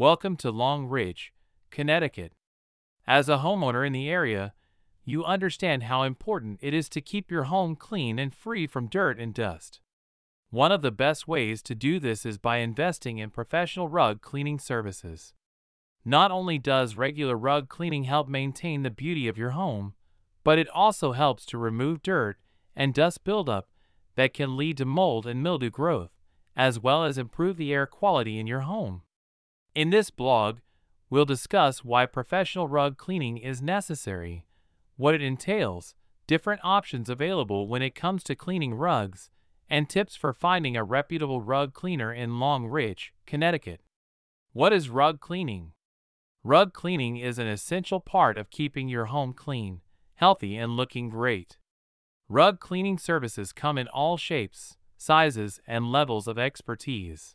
Welcome to Long Ridge, Connecticut. As a homeowner in the area, you understand how important it is to keep your home clean and free from dirt and dust. One of the best ways to do this is by investing in professional rug cleaning services. Not only does regular rug cleaning help maintain the beauty of your home, but it also helps to remove dirt and dust buildup that can lead to mold and mildew growth, as well as improve the air quality in your home. In this blog, we'll discuss why professional rug cleaning is necessary, what it entails, different options available when it comes to cleaning rugs, and tips for finding a reputable rug cleaner in Long Ridge, Connecticut. What is rug cleaning? Rug cleaning is an essential part of keeping your home clean, healthy, and looking great. Rug cleaning services come in all shapes, sizes, and levels of expertise.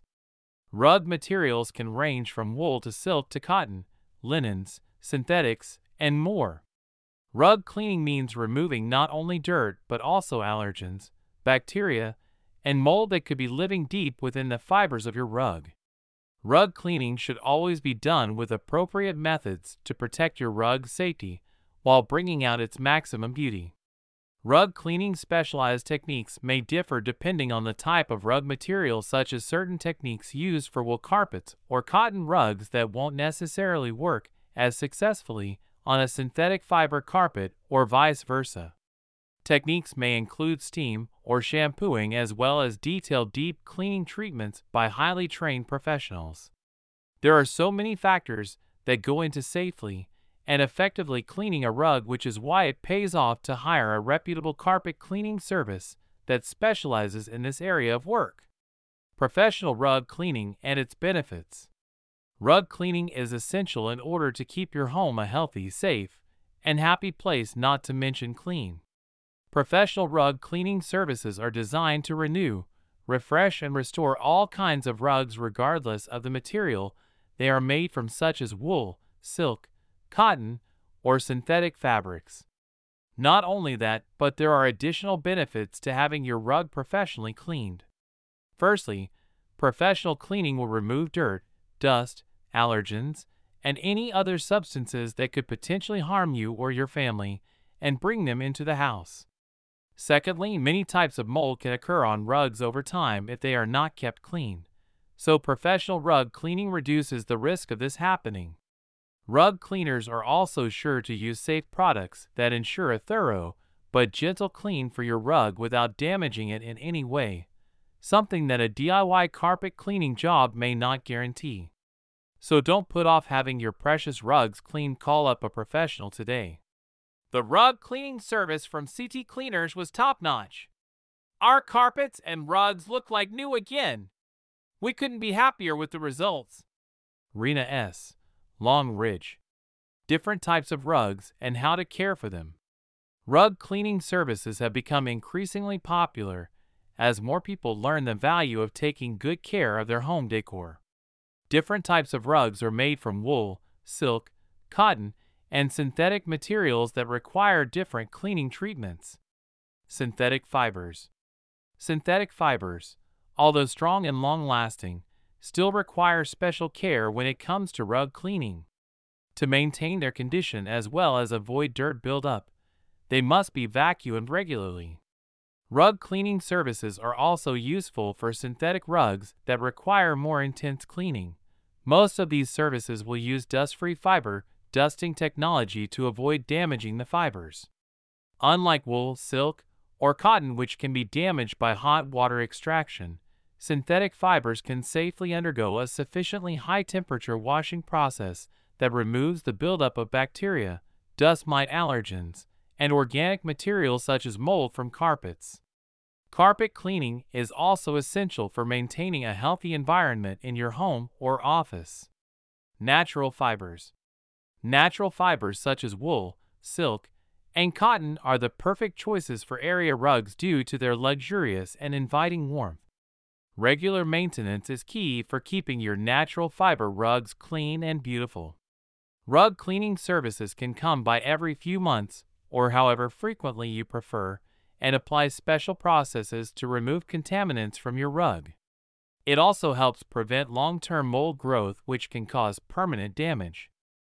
Rug materials can range from wool to silk to cotton, linens, synthetics, and more. Rug cleaning means removing not only dirt but also allergens, bacteria, and mold that could be living deep within the fibers of your rug. Rug cleaning should always be done with appropriate methods to protect your rug's safety while bringing out its maximum beauty. Rug cleaning specialized techniques may differ depending on the type of rug material, such as certain techniques used for wool carpets or cotton rugs that won't necessarily work as successfully on a synthetic fiber carpet or vice versa. Techniques may include steam or shampooing, as well as detailed deep cleaning treatments by highly trained professionals. There are so many factors that go into safely and effectively cleaning a rug, which is why it pays off to hire a reputable carpet cleaning service that specializes in this area of work. Professional rug cleaning and its benefits. Rug cleaning is essential in order to keep your home a healthy, safe, and happy place, not to mention clean. Professional rug cleaning services are designed to renew, refresh, and restore all kinds of rugs regardless of the material they are made from, such as wool, silk, cotton, or synthetic fabrics. Not only that, but there are additional benefits to having your rug professionally cleaned. Firstly, professional cleaning will remove dirt, dust, allergens, and any other substances that could potentially harm you or your family and bring them into the house. Secondly, many types of mold can occur on rugs over time if they are not kept clean, so professional rug cleaning reduces the risk of this happening. Rug cleaners are also sure to use safe products that ensure a thorough but gentle clean for your rug without damaging it in any way, something that a DIY carpet cleaning job may not guarantee. So don't put off having your precious rugs cleaned. Call up a professional today. The rug cleaning service from CT Cleaners was top-notch. Our carpets and rugs look like new again. We couldn't be happier with the results. Rena S., Long Ridge. Different types of rugs and how to care for them. Rug cleaning services have become increasingly popular as more people learn the value of taking good care of their home decor. Different types of rugs are made from wool, silk, cotton, and synthetic materials that require different cleaning treatments. Synthetic fibers. Synthetic fibers, although strong and long-lasting, still require special care when it comes to rug cleaning. To maintain their condition as well as avoid dirt buildup, they must be vacuumed regularly. Rug cleaning services are also useful for synthetic rugs that require more intense cleaning. Most of these services will use dust-free fiber dusting technology to avoid damaging the fibers. Unlike wool, silk, or cotton, which can be damaged by hot water extraction, synthetic fibers can safely undergo a sufficiently high-temperature washing process that removes the buildup of bacteria, dust mite, allergens, and organic materials such as mold from carpets. Carpet cleaning is also essential for maintaining a healthy environment in your home or office. Natural fibers. Natural fibers such as wool, silk, and cotton are the perfect choices for area rugs due to their luxurious and inviting warmth. Regular maintenance is key for keeping your natural fiber rugs clean and beautiful. Rug cleaning services can come by every few months or however frequently you prefer, and apply special processes to remove contaminants from your rug. It also helps prevent long-term mold growth, which can cause permanent damage.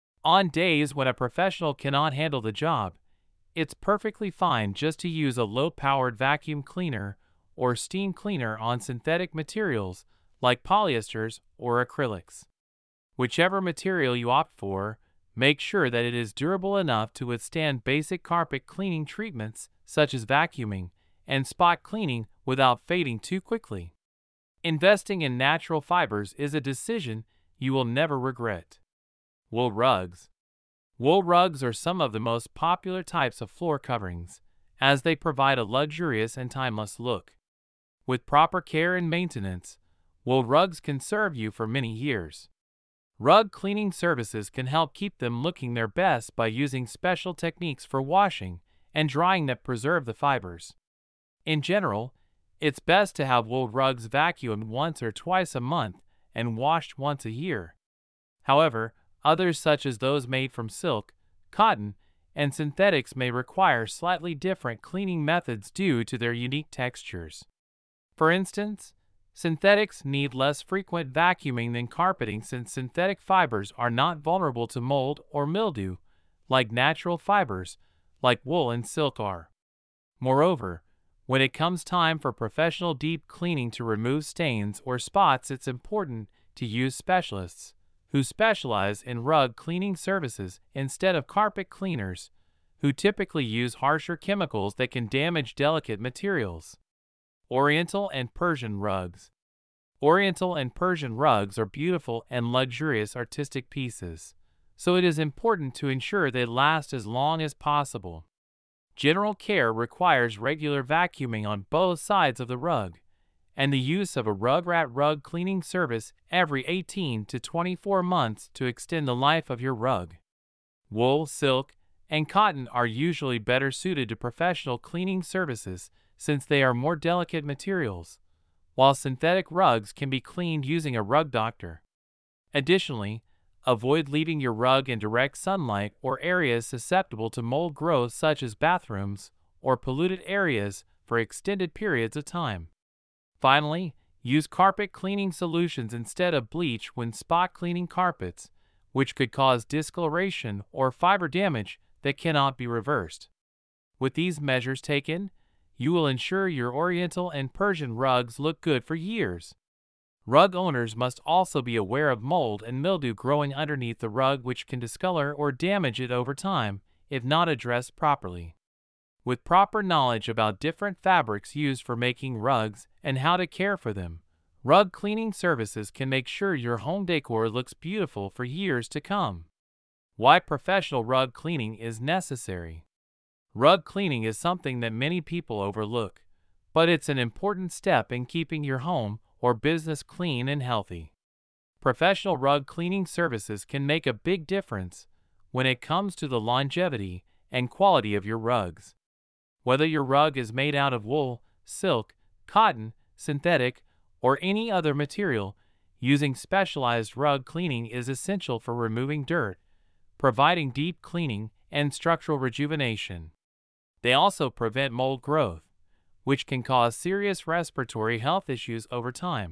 On days when a professional cannot handle the job, it's perfectly fine just to use a low-powered vacuum cleaner or steam cleaner on synthetic materials like polyesters or acrylics. Whichever material you opt for, make sure that it is durable enough to withstand basic carpet cleaning treatments such as vacuuming and spot cleaning without fading too quickly. Investing in natural fibers is a decision you will never regret. Wool rugs. Wool rugs are some of the most popular types of floor coverings, as they provide a luxurious and timeless look. With proper care and maintenance, wool rugs can serve you for many years. Rug cleaning services can help keep them looking their best by using special techniques for washing and drying that preserve the fibers. In general, it's best to have wool rugs vacuumed once or twice a month and washed once a year. However, others such as those made from silk, cotton, and synthetics may require slightly different cleaning methods due to their unique textures. For instance, synthetics need less frequent vacuuming than carpeting since synthetic fibers are not vulnerable to mold or mildew like natural fibers like wool and silk are. Moreover, when it comes time for professional deep cleaning to remove stains or spots, it's important to use specialists who specialize in rug cleaning services instead of carpet cleaners, who typically use harsher chemicals that can damage delicate materials. Oriental and Persian rugs. Oriental and Persian rugs are beautiful and luxurious artistic pieces, so it is important to ensure they last as long as possible. General care requires regular vacuuming on both sides of the rug, and the use of a Rugrat rug cleaning service every 18 to 24 months to extend the life of your rug. Wool, silk, and cotton are usually better suited to professional cleaning services since they are more delicate materials, while synthetic rugs can be cleaned using a rug doctor. Additionally, avoid leaving your rug in direct sunlight or areas susceptible to mold growth such as bathrooms or polluted areas for extended periods of time. Finally, use carpet cleaning solutions instead of bleach when spot cleaning carpets, which could cause discoloration or fiber damage that cannot be reversed. With these measures taken, you will ensure your Oriental and Persian rugs look good for years. Rug owners must also be aware of mold and mildew growing underneath the rug, which can discolor or damage it over time if not addressed properly. With proper knowledge about different fabrics used for making rugs and how to care for them, rug cleaning services can make sure your home decor looks beautiful for years to come. Why professional rug cleaning is necessary. Rug cleaning is something that many people overlook, but it's an important step in keeping your home or business clean and healthy. Professional rug cleaning services can make a big difference when it comes to the longevity and quality of your rugs. Whether your rug is made out of wool, silk, cotton, synthetic, or any other material, using specialized rug cleaning is essential for removing dirt, providing deep cleaning, and structural rejuvenation. They also prevent mold growth, which can cause serious respiratory health issues over time.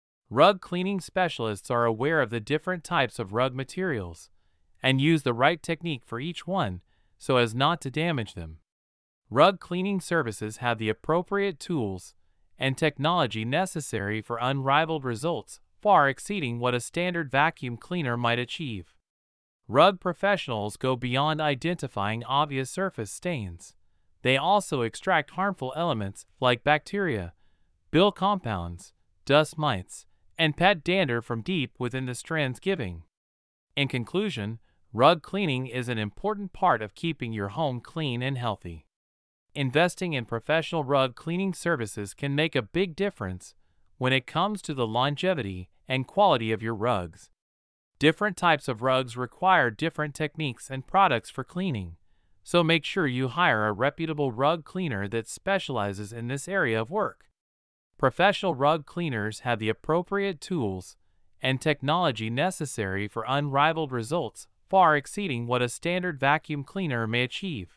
Rug cleaning specialists are aware of the different types of rug materials and use the right technique for each one so as not to damage them. Rug cleaning services have the appropriate tools and technology necessary for unrivaled results, far exceeding what a standard vacuum cleaner might achieve. Rug professionals go beyond identifying obvious surface stains. They also extract harmful elements like bacteria, bill compounds, dust mites, and pet dander from deep within the strands, giving. In conclusion, rug cleaning is an important part of keeping your home clean and healthy. Investing in professional rug cleaning services can make a big difference when it comes to the longevity and quality of your rugs. Different types of rugs require different techniques and products for cleaning, so make sure you hire a reputable rug cleaner that specializes in this area of work. Professional rug cleaners have the appropriate tools and technology necessary for unrivaled results, far exceeding what a standard vacuum cleaner may achieve.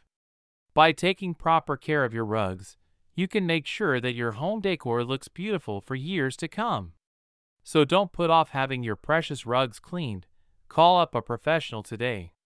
By taking proper care of your rugs, you can make sure that your home decor looks beautiful for years to come. So don't put off having your precious rugs cleaned. Call up a professional today.